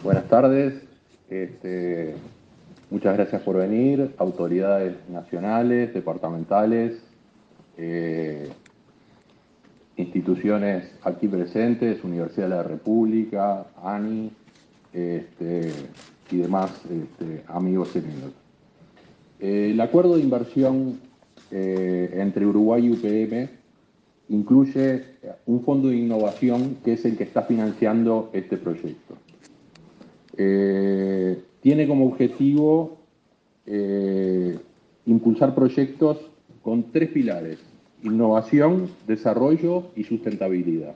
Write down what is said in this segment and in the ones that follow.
Buenas tardes. Muchas gracias por venir, autoridades nacionales, departamentales, instituciones aquí presentes, Universidad de la República, ANI, y demás amigos y amigos. El acuerdo de inversión entre Uruguay y UPM incluye un fondo de innovación que es el que está financiando este proyecto. Tiene como objetivo impulsar proyectos con 3 pilares: innovación, desarrollo y sustentabilidad.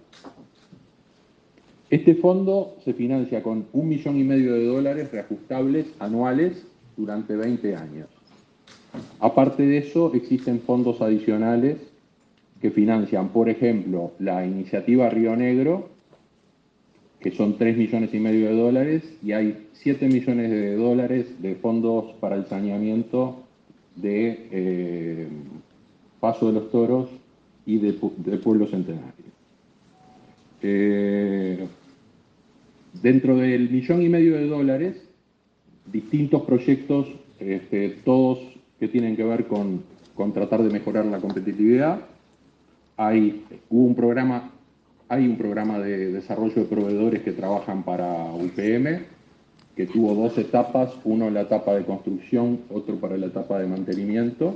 Este fondo se financia con $1,5 millones reajustables anuales durante 20 años. Aparte de eso, existen fondos adicionales que financian, por ejemplo, la iniciativa Río Negro, que son $3,5 millones, y hay $7 millones de fondos para el saneamiento de Paso de los Toros y de Pueblo Centenario. Dentro del $1,5 millones, distintos proyectos, todos que tienen que ver con tratar de mejorar la competitividad. Hay un programa de desarrollo de proveedores que trabajan para UPM, que tuvo 2 etapas, uno en la etapa de construcción, otro para la etapa de mantenimiento.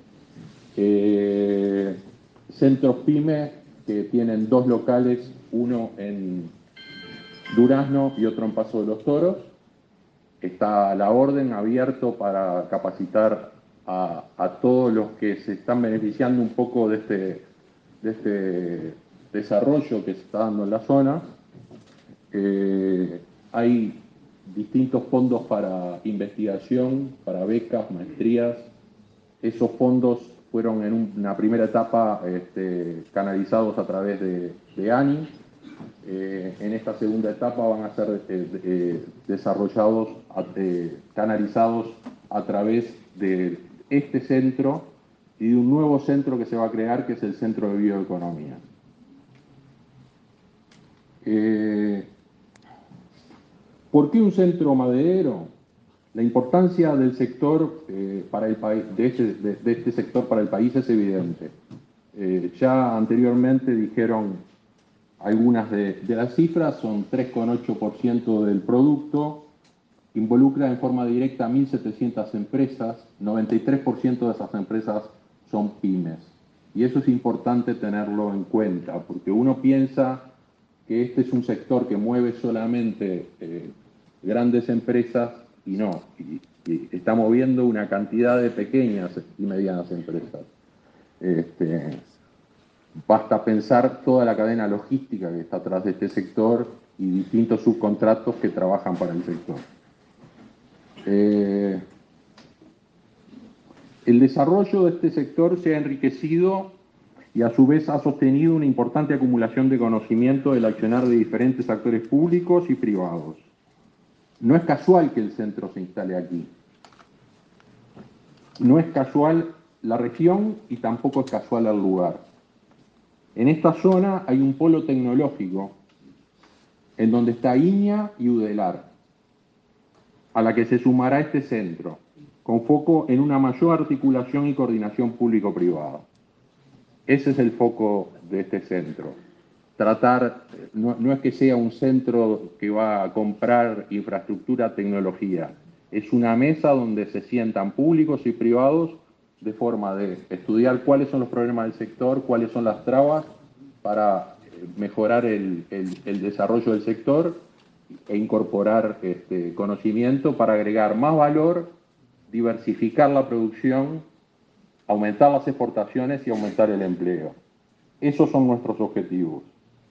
Centros PYME, que tienen 2 locales, uno en Durazno y otro en Paso de los Toros. Está a la orden, abierto para capacitar a todos los que se están beneficiando un poco de este desarrollo que se está dando en la zona. Hay distintos fondos para investigación, para becas, maestrías. Esos fondos fueron en una primera etapa canalizados a través de ANI. En esta segunda etapa van a ser desarrollados, canalizados a través de este centro y de un nuevo centro que se va a crear, que es el Centro de Bioeconomía. ¿Por qué un centro maderero? La importancia del sector para el país, de este sector para el país es evidente. Ya anteriormente dijeron algunas de las cifras, son 3,8% del producto, involucra en forma directa a 1.700 empresas, 93% de esas empresas son pymes. Y eso es importante tenerlo en cuenta, porque uno piensa que este es un sector que mueve solamente grandes empresas, y no, y está moviendo una cantidad de pequeñas y medianas empresas. Basta pensar toda la cadena logística que está atrás de este sector y distintos subcontratos que trabajan para el sector. El desarrollo de este sector se ha enriquecido y a su vez ha sostenido una importante acumulación de conocimiento del accionar de diferentes actores públicos y privados. No es casual que el centro se instale aquí. No es casual la región y tampoco es casual el lugar. En esta zona hay un polo tecnológico en donde está INIA y UDELAR, a la que se sumará este centro, con foco en una mayor articulación y coordinación público-privada. Ese es el foco de este centro. Tratar, no es que sea un centro que va a comprar infraestructura, tecnología, es una mesa donde se sientan públicos y privados de forma de estudiar cuáles son los problemas del sector, cuáles son las trabas para mejorar el desarrollo del sector e incorporar conocimiento para agregar más valor, diversificar la producción, aumentar las exportaciones y aumentar el empleo. Esos son nuestros objetivos.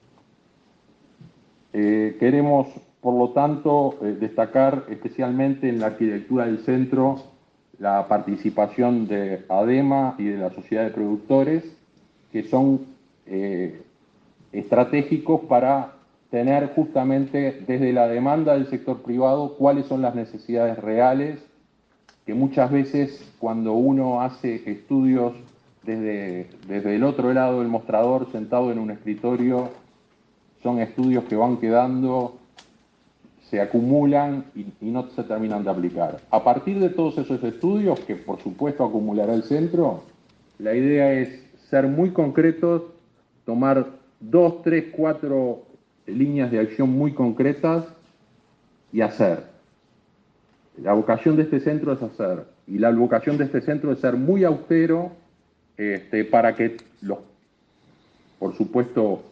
Queremos, por lo tanto, destacar especialmente en la arquitectura del centro la participación de ADEMA y de la Sociedad de Productores, que son estratégicos para tener justamente desde la demanda del sector privado cuáles son las necesidades reales, que muchas veces cuando uno hace estudios desde el otro lado del mostrador, sentado en un escritorio, son estudios que van quedando se acumulan y no se terminan de aplicar. A partir de todos esos estudios, que por supuesto acumulará el centro, la idea es ser muy concretos, tomar 2, 3, 4 líneas de acción muy concretas y hacer. La vocación de este centro es hacer, y la vocación de este centro es ser muy austero para que los, por supuesto,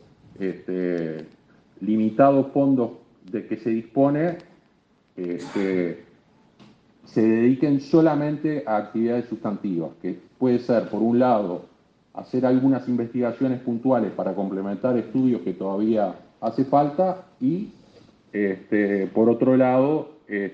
limitados fondos de que se dispone se dediquen solamente a actividades sustantivas, que puede ser, por un lado, hacer algunas investigaciones puntuales para complementar estudios que todavía hace falta y, por otro lado,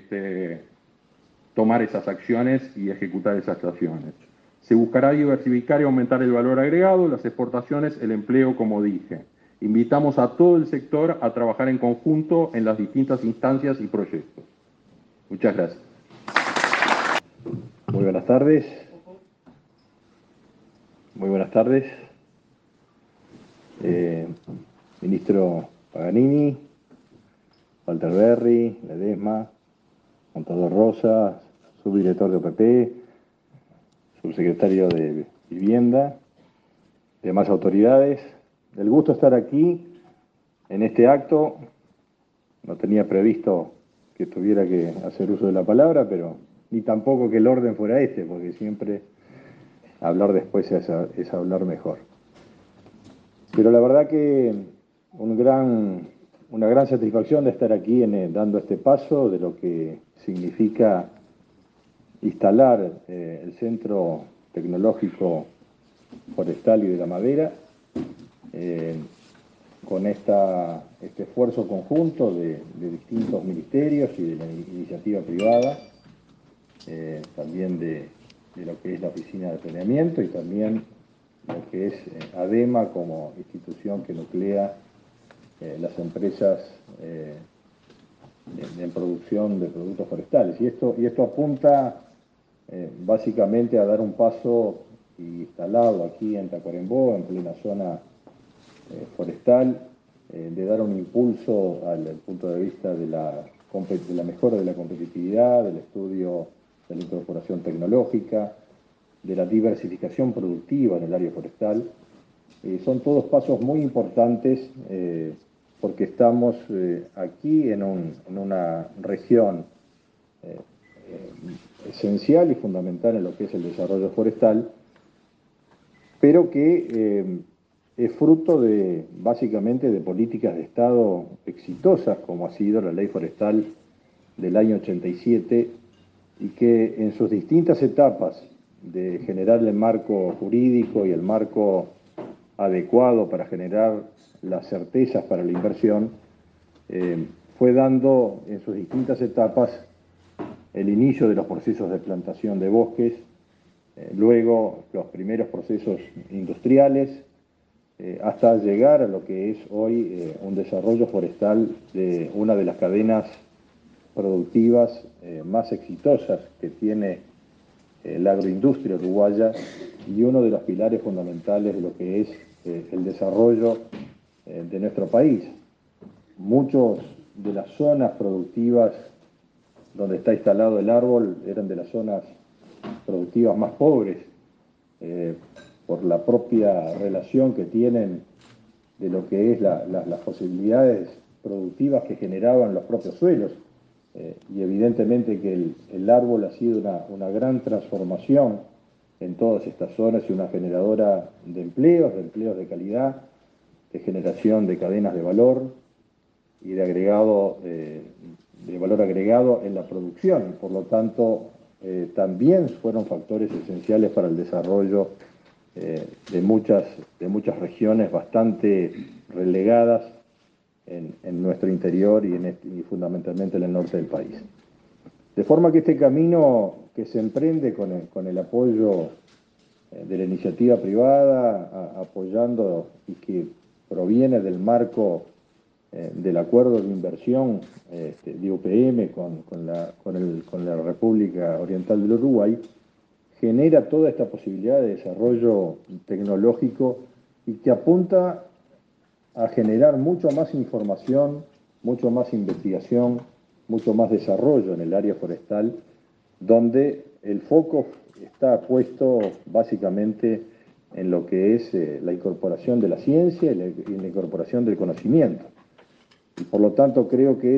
tomar esas acciones y ejecutar esas acciones. Se buscará diversificar y aumentar el valor agregado, las exportaciones, el empleo, como dije. Invitamos a todo el sector a trabajar en conjunto en las distintas instancias y proyectos. Muchas gracias. Muy buenas tardes. Muy buenas tardes. Ministro Paganini, Walter Berry, Ledesma, Contador Rosas, subdirector de OPP, subsecretario de Vivienda, demás autoridades. El gusto de estar aquí en este acto. No tenía previsto que tuviera que hacer uso de la palabra, pero ni tampoco que el orden fuera este, porque siempre hablar después es hablar mejor. Pero la verdad que una gran satisfacción de estar aquí dando este paso de lo que significa instalar el Centro Tecnológico Forestal y de la Madera, con este esfuerzo conjunto de distintos ministerios y de la iniciativa privada, también de lo que es la Oficina de Planeamiento y también lo que es ADEMA como institución que nuclea las empresas en producción de productos forestales. Y esto apunta básicamente a dar un paso instalado aquí en Tacuarembó, en plena zona forestal, de dar un impulso al punto de vista de la mejora de la competitividad, del estudio de la incorporación tecnológica, de la diversificación productiva en el área forestal. Son todos pasos muy importantes porque estamos aquí en una región esencial y fundamental en lo que es el desarrollo forestal, pero que es fruto básicamente de políticas de Estado exitosas, como ha sido la Ley Forestal del año 87, y que en sus distintas etapas de generar el marco jurídico y el marco adecuado para generar las certezas para la inversión, fue dando en sus distintas etapas el inicio de los procesos de plantación de bosques, luego los primeros procesos industriales, hasta llegar a lo que es hoy un desarrollo forestal de una de las cadenas productivas más exitosas que tiene la agroindustria uruguaya y uno de los pilares fundamentales de lo que es el desarrollo de nuestro país. Muchas de las zonas productivas donde está instalado el árbol eran de las zonas productivas más pobres, por la propia relación que tienen de lo que es las posibilidades productivas que generaban los propios suelos. Y evidentemente que el árbol ha sido una gran transformación en todas estas zonas y una generadora de empleos de calidad, de generación de cadenas de valor y de valor agregado en la producción. Por lo tanto, también fueron factores esenciales para el desarrollo de muchas regiones bastante relegadas en nuestro interior y fundamentalmente en el norte del país. De forma que este camino que se emprende con el apoyo de la iniciativa privada, apoyando y que proviene del marco del acuerdo de inversión de UPM con la República Oriental del Uruguay, genera toda esta posibilidad de desarrollo tecnológico y que apunta a generar mucho más información, mucho más investigación, mucho más desarrollo en el área forestal, donde el foco está puesto básicamente en lo que es la incorporación de la ciencia y la incorporación del conocimiento. Y por lo tanto creo que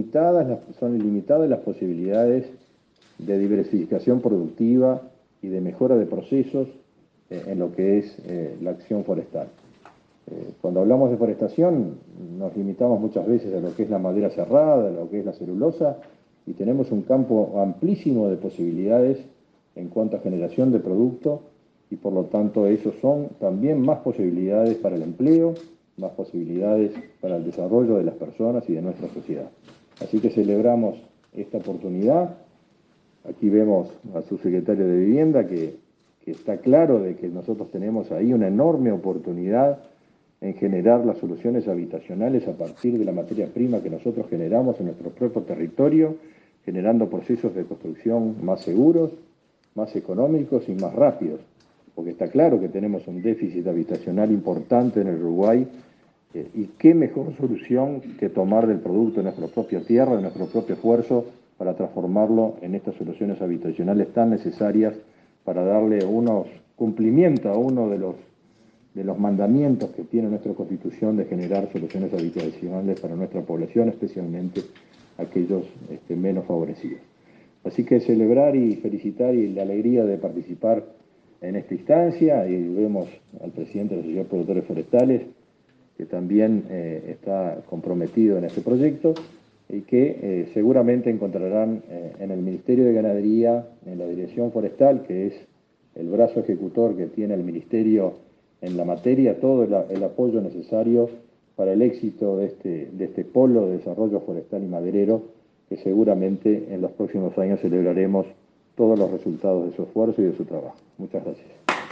son ilimitadas las posibilidades de diversificación productiva y de mejora de procesos en lo que es la acción forestal. Cuando hablamos de forestación nos limitamos muchas veces a lo que es la madera cerrada, a lo que es la celulosa, y tenemos un campo amplísimo de posibilidades en cuanto a generación de producto, y por lo tanto esos son también más posibilidades para el empleo, más posibilidades para el desarrollo de las personas y de nuestra sociedad. Así que celebramos esta oportunidad. Aquí vemos a su secretario de Vivienda que está claro de que nosotros tenemos ahí una enorme oportunidad en generar las soluciones habitacionales a partir de la materia prima que nosotros generamos en nuestro propio territorio, generando procesos de construcción más seguros, más económicos y más rápidos, porque está claro que tenemos un déficit habitacional importante en el Uruguay, y qué mejor solución que tomar del producto de nuestra propia tierra, de nuestro propio esfuerzo, para transformarlo en estas soluciones habitacionales tan necesarias para darle unos cumplimiento a uno de los mandamientos que tiene nuestra Constitución de generar soluciones habitacionales para nuestra población, especialmente aquellos menos favorecidos. Así que celebrar y felicitar y la alegría de participar en esta instancia, y vemos al presidente de la Asociación de Productores Forestales, que también está comprometido en este proyecto y que seguramente encontrarán en el Ministerio de Ganadería, en la Dirección Forestal, que es el brazo ejecutor que tiene el Ministerio en la materia, todo el apoyo necesario para el éxito de este polo de desarrollo forestal y maderero, que seguramente en los próximos años celebraremos todos los resultados de su esfuerzo y de su trabajo. Muchas gracias.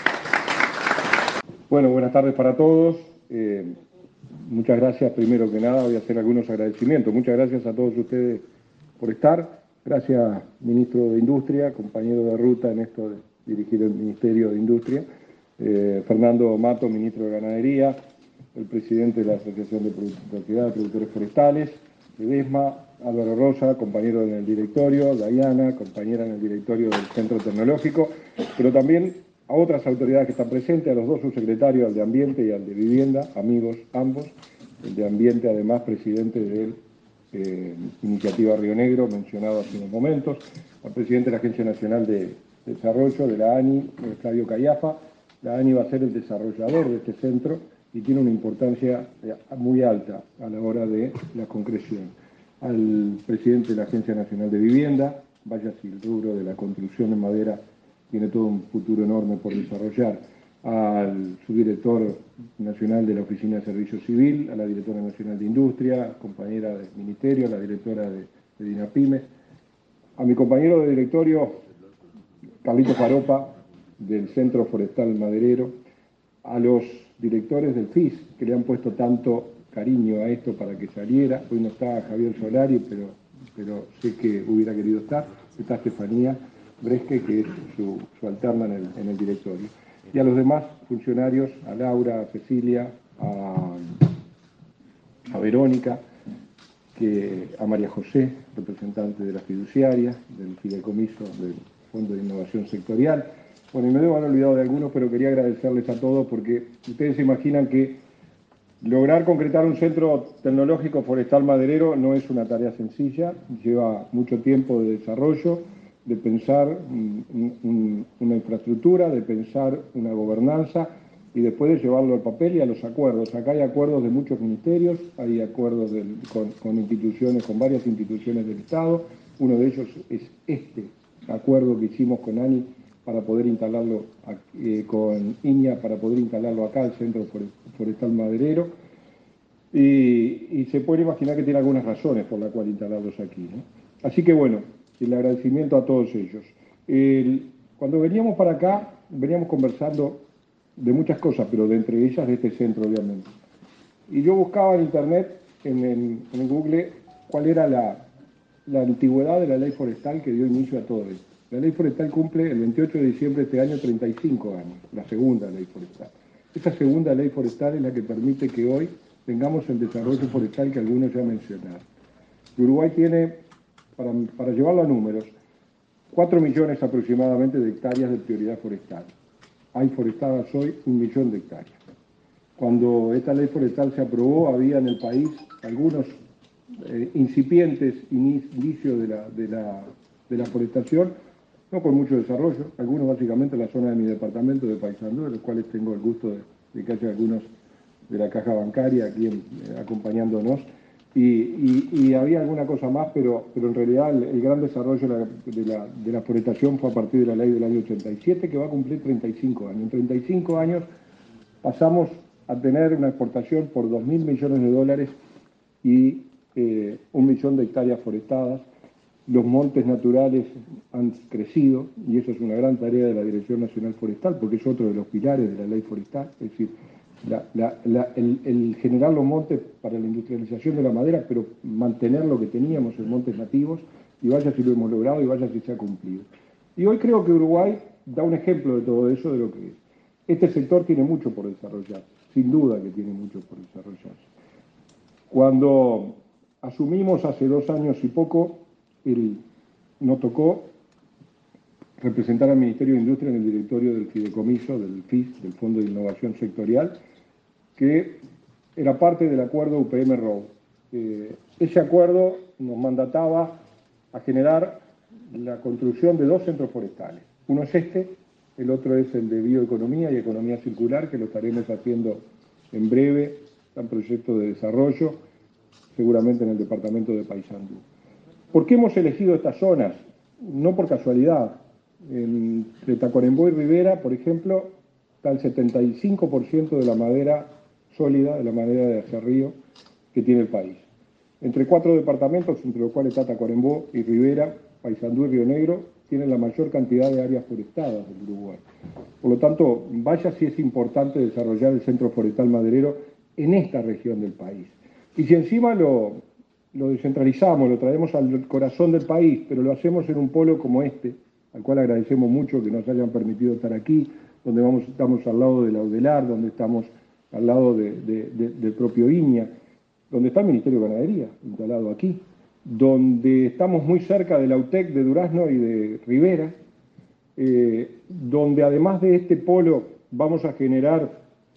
Bueno, buenas tardes para todos. Muchas gracias. Primero que nada voy a hacer algunos agradecimientos. Muchas gracias a todos ustedes por estar. Gracias, ministro de Industria, compañero de ruta en esto de dirigir el Ministerio de Industria. Fernando Mato, ministro de Ganadería, el presidente de la Asociación de Sociedad de Productores Forestales, Ledesma, Álvaro Rosa, compañero en el directorio, Dayana, compañera en el directorio del Centro Tecnológico, pero también a otras autoridades que están presentes, a los dos subsecretarios, al de Ambiente y al de Vivienda, amigos ambos, el de Ambiente además presidente de Iniciativa Río Negro, mencionado hace unos momentos, al presidente de la Agencia Nacional de Desarrollo, de la ANI, Flavio Cayafa. La ANI va a ser el desarrollador de este centro y tiene una importancia muy alta a la hora de la concreción. Al presidente de la Agencia Nacional de Vivienda, vaya si el rubro de la construcción en madera tiene todo un futuro enorme por desarrollar, al subdirector nacional de la Oficina de Servicio Civil, a la directora nacional de Industria, compañera del Ministerio, a la directora de DINAPYME, a mi compañero de directorio, Carlito Faropa, del Centro Forestal Maderero, a los directores del FIS, que le han puesto tanto cariño a esto para que saliera. Hoy no está Javier Solari, pero sé que hubiera querido estar. Está Estefanía Bresque, que es su alterna en el directorio. Y a los demás funcionarios, a Laura, a Cecilia, a Verónica, a María José, representante de la fiduciaria, del fideicomiso del Fondo de Innovación Sectorial. Bueno, y me debo haber olvidado de algunos, pero quería agradecerles a todos porque ustedes se imaginan que lograr concretar un centro tecnológico forestal maderero no es una tarea sencilla, lleva mucho tiempo de desarrollo, de pensar una infraestructura, de pensar una gobernanza y después de llevarlo al papel y a los acuerdos. Acá hay acuerdos de muchos ministerios, hay acuerdos con instituciones, con varias instituciones del Estado. Uno de ellos es este acuerdo que hicimos con ANI para poder instalarlo, con INIA, para poder instalarlo acá, el Centro Forestal Maderero. Y se puede imaginar que tiene algunas razones por las cuales instalarlos aquí, ¿no? Así que bueno, el agradecimiento a todos ellos. Cuando veníamos para acá, veníamos conversando de muchas cosas, pero de entre ellas de este centro, obviamente. Y yo buscaba en internet, en Google, cuál era la antigüedad de la ley forestal que dio inicio a todo esto. La ley forestal cumple el 28 de diciembre de este año 35 años, la segunda ley forestal. Esa segunda ley forestal es la que permite que hoy tengamos el desarrollo forestal que algunos ya mencionaron. Uruguay tiene para llevarlo a números, 4 millones aproximadamente de hectáreas de prioridad forestal. Hay forestadas hoy 1 millón de hectáreas. Cuando esta ley forestal se aprobó, había en el país algunos incipientes indicios de la forestación, no con mucho desarrollo, algunos básicamente en la zona de mi departamento de Paysandú, de los cuales tengo el gusto de que haya algunos de la caja bancaria aquí acompañándonos, y había alguna cosa más, pero en realidad el gran desarrollo de la forestación fue a partir de la ley del año 87, que va a cumplir 35 años. En 35 años pasamos a tener una exportación por 2.000 millones de dólares y 1 millón de hectáreas forestadas. Los montes naturales han crecido y eso es una gran tarea de la Dirección Nacional Forestal porque es otro de los pilares de la ley forestal, es decir, el generar los montes para la industrialización de la madera, pero mantener lo que teníamos en montes nativos, y vaya si lo hemos logrado y vaya si se ha cumplido. Y hoy creo que Uruguay da un ejemplo de todo eso, de lo que es. Este sector tiene mucho por desarrollar, sin duda que tiene mucho por desarrollarse. Cuando asumimos hace 2 años y poco, nos tocó representar al Ministerio de Industria en el directorio del fideicomiso, del FIS, del Fondo de Innovación Sectorial, que era parte del acuerdo UPM-ROW. Ese acuerdo nos mandataba a generar la construcción de 2 centros forestales. Uno es este, el otro es el de bioeconomía y economía circular, que lo estaremos haciendo en breve, está en proyecto de desarrollo, seguramente en el departamento de Paysandú. ¿Por qué hemos elegido estas zonas? No por casualidad. Entre Tacuarembó y Rivera, por ejemplo, está el 75% de la madera sólida, de la madera de acerrío que tiene el país. Entre 4 departamentos, entre los cuales está Tacuarembó y Rivera, Paysandú y Río Negro, tienen la mayor cantidad de áreas forestadas del Uruguay. Por lo tanto, vaya si es importante desarrollar el Centro Forestal Maderero en esta región del país. Y si encima lo descentralizamos, lo traemos al corazón del país, pero lo hacemos en un polo como este, al cual agradecemos mucho que nos hayan permitido estar aquí, donde estamos al lado de la UDELAR, donde estamos al lado del propio INIA, donde está el Ministerio de Ganadería, instalado aquí, donde estamos muy cerca de la UTEC de Durazno y de Rivera, donde además de este polo vamos a generar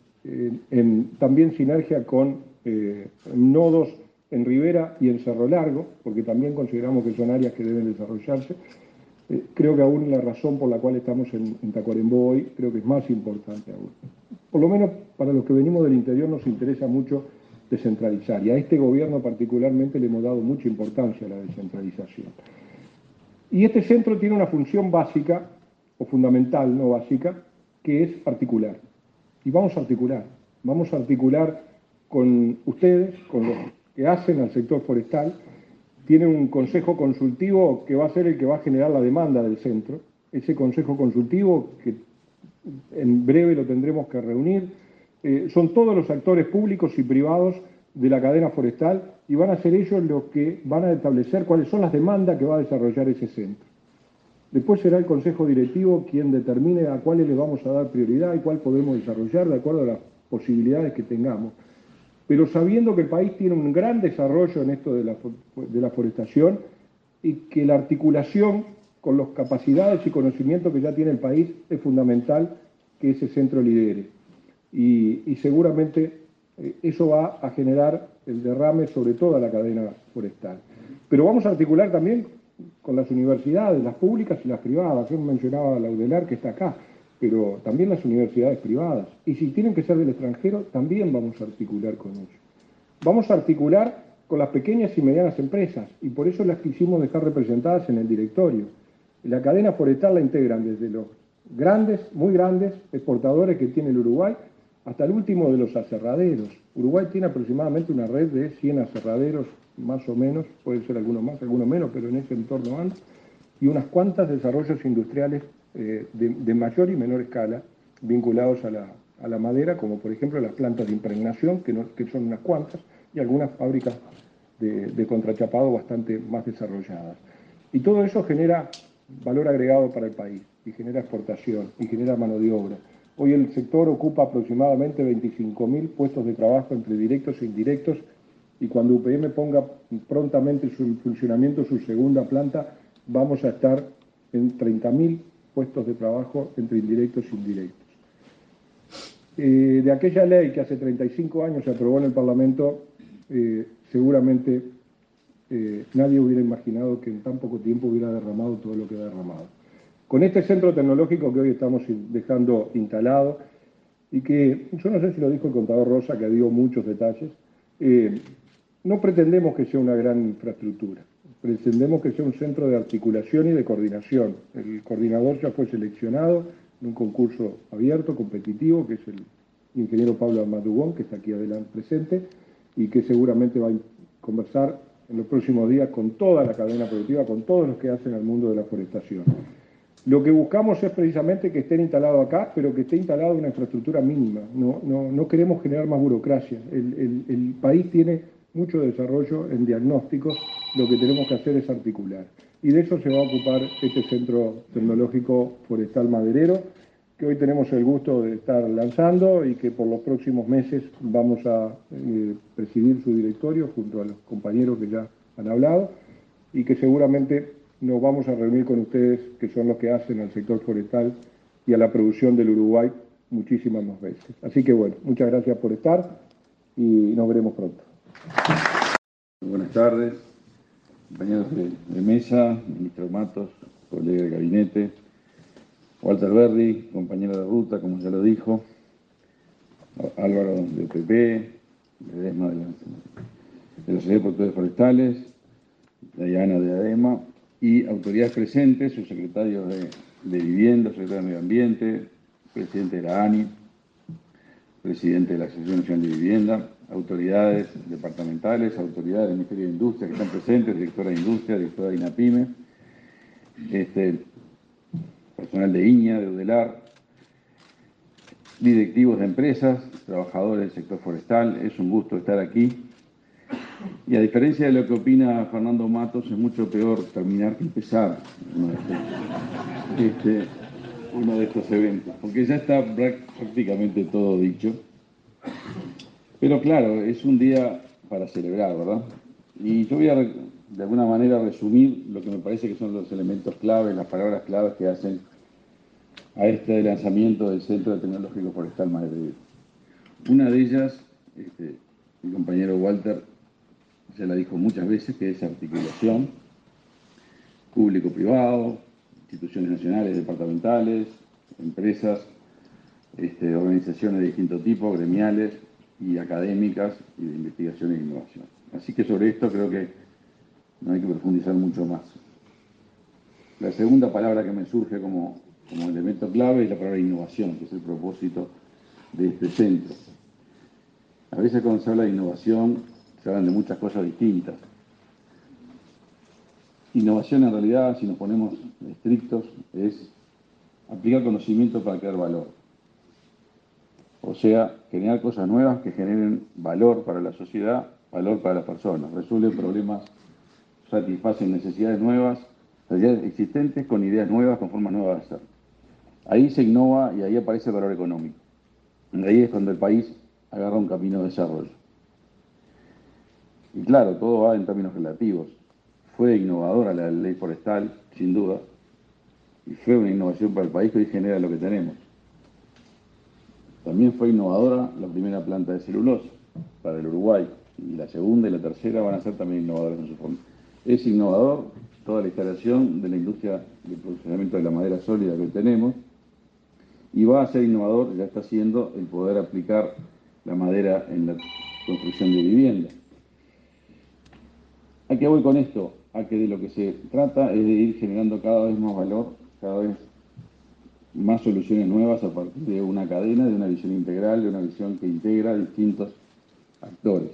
también sinergia con nodos en Rivera y en Cerro Largo, porque también consideramos que son áreas que deben desarrollarse. Creo que aún la razón por la cual estamos en Tacuarembó hoy, creo que es más importante aún. Por lo menos para los que venimos del interior nos interesa mucho descentralizar, y a este gobierno particularmente le hemos dado mucha importancia a la descentralización. Y este centro tiene una función básica, o fundamental, no básica, que es articular. Y vamos a articular con ustedes, con los que hacen al sector forestal. Tiene un consejo consultivo que va a ser el que va a generar la demanda del centro. Ese consejo consultivo, que en breve lo tendremos que reunir, son todos los actores públicos y privados de la cadena forestal, y van a ser ellos los que van a establecer cuáles son las demandas que va a desarrollar ese centro. Después será el consejo directivo quien determine a cuáles le vamos a dar prioridad y cuál podemos desarrollar de acuerdo a las posibilidades que tengamos. Pero sabiendo que el país tiene un gran desarrollo en esto de la forestación, y que la articulación con las capacidades y conocimientos que ya tiene el país es fundamental que ese centro lidere. Y seguramente eso va a generar el derrame sobre toda la cadena forestal. Pero vamos a articular también con las universidades, las públicas y las privadas. Yo mencionaba la UDELAR, que está acá, pero también las universidades privadas. Y si tienen que ser del extranjero, también vamos a articular con ellos. Vamos a articular con las pequeñas y medianas empresas, y por eso las quisimos dejar representadas en el directorio. La cadena forestal la integran desde los grandes, muy grandes exportadores que tiene el Uruguay, hasta el último de los aserraderos. Uruguay tiene aproximadamente una red de 100 aserraderos, más o menos, puede ser alguno más, alguno menos, pero en ese entorno anda, y unas cuantas desarrollos industriales de mayor y menor escala vinculados a la madera, como por ejemplo las plantas de impregnación, que son unas cuantas, y algunas fábricas de contrachapado bastante más desarrolladas. Y todo eso genera valor agregado para el país, y genera exportación, y genera mano de obra. Hoy el sector ocupa aproximadamente 25.000 puestos de trabajo entre directos e indirectos, y cuando UPM ponga prontamente en funcionamiento su segunda planta, vamos a estar en 30.000 puestos de trabajo entre indirectos e indirectos. De aquella ley que hace 35 años se aprobó en el Parlamento, seguramente nadie hubiera imaginado que en tan poco tiempo hubiera derramado todo lo que ha derramado. Con este centro tecnológico que hoy estamos dejando instalado, y que, yo no sé si lo dijo el contador Rosa, que dio muchos detalles, no pretendemos que sea una gran infraestructura, pretendemos que sea un centro de articulación y de coordinación. El coordinador ya fue seleccionado en un concurso abierto, competitivo, que es el ingeniero Pablo Amadugón, que está aquí adelante presente, y que seguramente va a conversar en los próximos días con toda la cadena productiva, con todos los que hacen al mundo de la forestación. Lo que buscamos es precisamente que estén instalados acá, pero que esté instalada una infraestructura mínima. No queremos generar más burocracia. El país tiene mucho desarrollo en diagnósticos, lo que tenemos que hacer es articular. Y de eso se va a ocupar este Centro Tecnológico Forestal Maderero, que hoy tenemos el gusto de estar lanzando y que por los próximos meses vamos a presidir su directorio junto a los compañeros que ya han hablado, y que seguramente nos vamos a reunir con ustedes, que son los que hacen al sector forestal y a la producción del Uruguay muchísimas más veces. Así que bueno, muchas gracias por estar y nos veremos pronto. Buenas tardes, compañeros de mesa, ministro Matos, colega de gabinete, Walter Berry, compañero de ruta, como ya lo dijo, Álvaro de PP, Ledesma de la Sociedad de Productores Forestales, Diana de ADEMA, y autoridades presentes, subsecretarios de Vivienda, secretario de Medio Ambiente, presidente de la ANI, presidente de la Asociación Nacional de Vivienda, autoridades departamentales, autoridades del Ministerio de Industria que están presentes, directora de Industria, directora de INAPYME, personal de INIA, de UDELAR, directivos de empresas, trabajadores del sector forestal. Es un gusto estar aquí. Y a diferencia de lo que opina Fernando Matos, es mucho peor terminar que empezar uno de estos eventos, porque ya está prácticamente todo dicho. Pero claro, es un día para celebrar, ¿verdad? Y yo voy a, de alguna manera, resumir lo que me parece que son los elementos claves, las palabras claves que hacen a este lanzamiento del Centro Tecnológico Forestal Maderero. Una de ellas, mi compañero Walter ya la dijo muchas veces, que es articulación público-privado, instituciones nacionales, departamentales, empresas, organizaciones de distinto tipo, gremiales y académicas y de investigación e innovación. Así que sobre esto creo que no hay que profundizar mucho más. La segunda palabra que me surge como elemento clave es la palabra innovación, que es el propósito de este centro. A veces cuando se habla de innovación se hablan de muchas cosas distintas. Innovación en realidad, si nos ponemos estrictos, es aplicar conocimiento para crear valor. O sea, generar cosas nuevas que generen valor para la sociedad, valor para las personas, resuelven problemas, satisfacen necesidades nuevas, necesidades existentes con ideas nuevas, con formas nuevas de hacer. Ahí se innova y ahí aparece el valor económico. Ahí es cuando el país agarra un camino de desarrollo. Y claro, todo va en términos relativos. Fue innovadora la ley forestal, sin duda, y fue una innovación para el país que hoy genera lo que tenemos. También fue innovadora la primera planta de celulosa para el Uruguay, y la segunda y la tercera van a ser también innovadoras en su forma. Es innovador toda la instalación de la industria de procesamiento de la madera sólida que hoy tenemos, y va a ser innovador, ya está haciendo, el poder aplicar la madera en la construcción de vivienda. ¿A qué voy con esto? A que de lo que se trata es de ir generando cada vez más valor, cada vez más soluciones nuevas a partir de una cadena, de una visión integral, de una visión que integra distintos actores.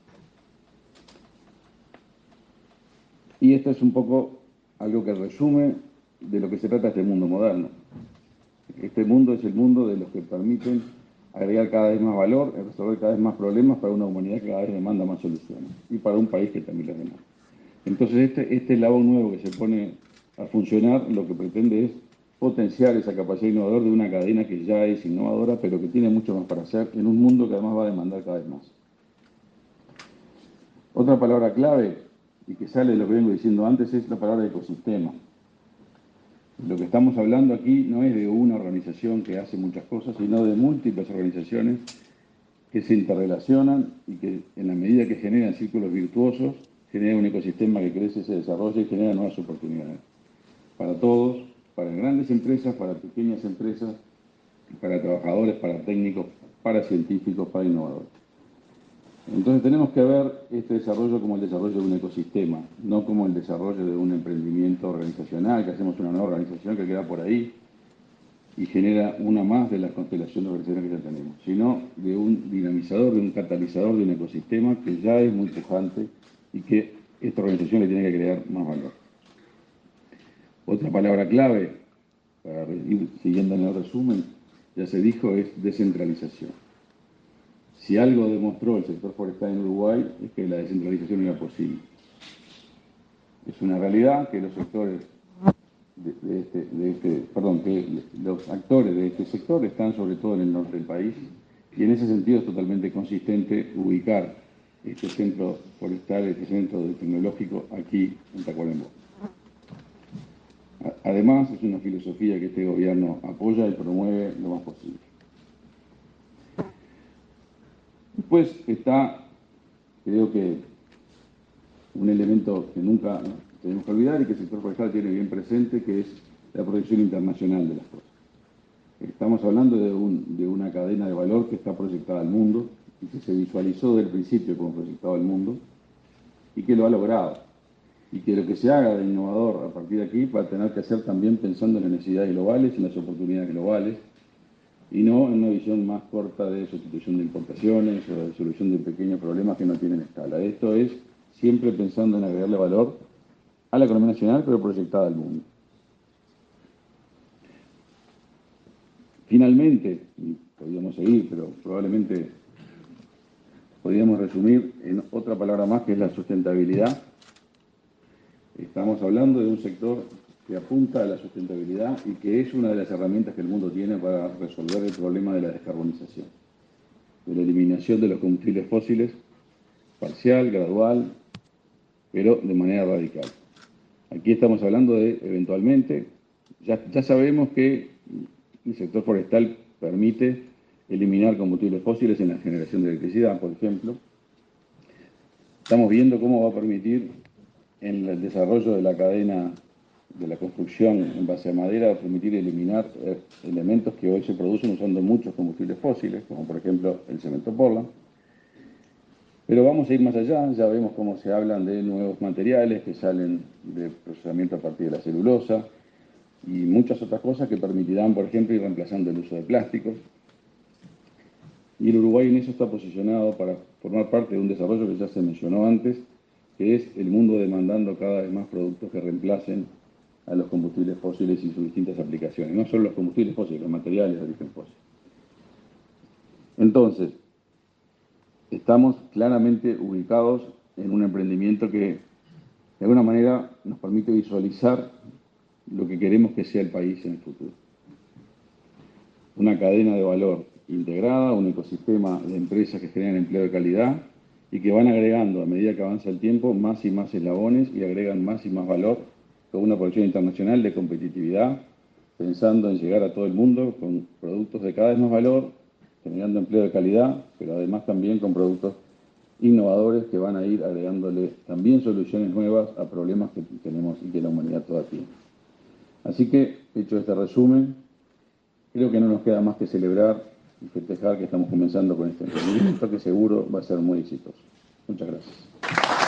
Y esto es un poco algo que resume de lo que se trata este mundo moderno. Este mundo es el mundo de los que permiten agregar cada vez más valor, resolver cada vez más problemas para una humanidad que cada vez demanda más soluciones y para un país que también las demanda. Entonces este eslabón nuevo que se pone a funcionar lo que pretende es potenciar esa capacidad innovadora de una cadena que ya es innovadora, pero que tiene mucho más para hacer en un mundo que además va a demandar cada vez más. Otra palabra clave, y que sale de lo que vengo diciendo antes, es la palabra ecosistema. Lo que estamos hablando aquí no es de una organización que hace muchas cosas, sino de múltiples organizaciones que se interrelacionan y que en la medida que generan círculos virtuosos, generan un ecosistema que crece, se desarrolla y genera nuevas oportunidades. Para todos, para grandes empresas, para pequeñas empresas, para trabajadores, para técnicos, para científicos, para innovadores. Entonces tenemos que ver este desarrollo como el desarrollo de un ecosistema, no como el desarrollo de un emprendimiento organizacional, que hacemos una nueva organización que queda por ahí y genera una más de la constelación de organizaciones que ya tenemos, sino de un dinamizador, de un catalizador de un ecosistema que ya es muy pujante y que esta organización le tiene que crear más valor. Otra palabra clave, para ir siguiendo en el resumen, ya se dijo, es descentralización. Si algo demostró el sector forestal en Uruguay es que la descentralización era posible. Es una realidad que los sectores que los actores de este sector están sobre todo en el norte del país y en ese sentido es totalmente consistente ubicar este centro forestal, este centro tecnológico aquí en Tacuarembó. Además, es una filosofía que este gobierno apoya y promueve lo más posible. Después está, creo que, un elemento que nunca tenemos que olvidar y que el sector forestal tiene bien presente, que es la proyección internacional de las cosas. Estamos hablando de una cadena de valor que está proyectada al mundo y que se visualizó desde el principio como proyectado al mundo y que lo ha logrado. Y que lo que se haga de innovador a partir de aquí va a tener que hacer también pensando en las necesidades globales y en las oportunidades globales y no en una visión más corta de sustitución de importaciones o de solución de pequeños problemas que no tienen escala. Esto es siempre pensando en agregarle valor a la economía nacional, pero proyectada al mundo. Finalmente, y podríamos seguir, pero probablemente podríamos resumir en otra palabra más, que es la sustentabilidad. Estamos hablando de un sector que apunta a la sustentabilidad y que es una de las herramientas que el mundo tiene para resolver el problema de la descarbonización, de la eliminación de los combustibles fósiles, parcial, gradual, pero de manera radical. Aquí estamos hablando de, eventualmente, ya sabemos que el sector forestal permite eliminar combustibles fósiles en la generación de electricidad, por ejemplo. Estamos viendo cómo va a permitir en el desarrollo de la cadena de la construcción en base a madera, va a permitir eliminar elementos que hoy se producen usando muchos combustibles fósiles, como por ejemplo el cemento Portland. Pero vamos a ir más allá, ya vemos cómo se hablan de nuevos materiales que salen de procesamiento a partir de la celulosa y muchas otras cosas que permitirán, por ejemplo, ir reemplazando el uso de plásticos. Y el Uruguay en eso está posicionado para formar parte de un desarrollo que ya se mencionó antes, que es el mundo demandando cada vez más productos que reemplacen a los combustibles fósiles y sus distintas aplicaciones. No solo los combustibles fósiles, los materiales de origen fósil. Entonces, estamos claramente ubicados en un emprendimiento que de alguna manera nos permite visualizar lo que queremos que sea el país en el futuro. Una cadena de valor integrada, un ecosistema de empresas que generan empleo de calidad y que van agregando a medida que avanza el tiempo más y más eslabones y agregan más y más valor con una proyección internacional de competitividad, pensando en llegar a todo el mundo con productos de cada vez más valor, generando empleo de calidad, pero además también con productos innovadores que van a ir agregándole también soluciones nuevas a problemas que tenemos y que la humanidad toda tiene. Así que, hecho este resumen, creo que no nos queda más que celebrar y festejar que estamos comenzando con este emprendimiento que seguro va a ser muy exitoso. Muchas gracias.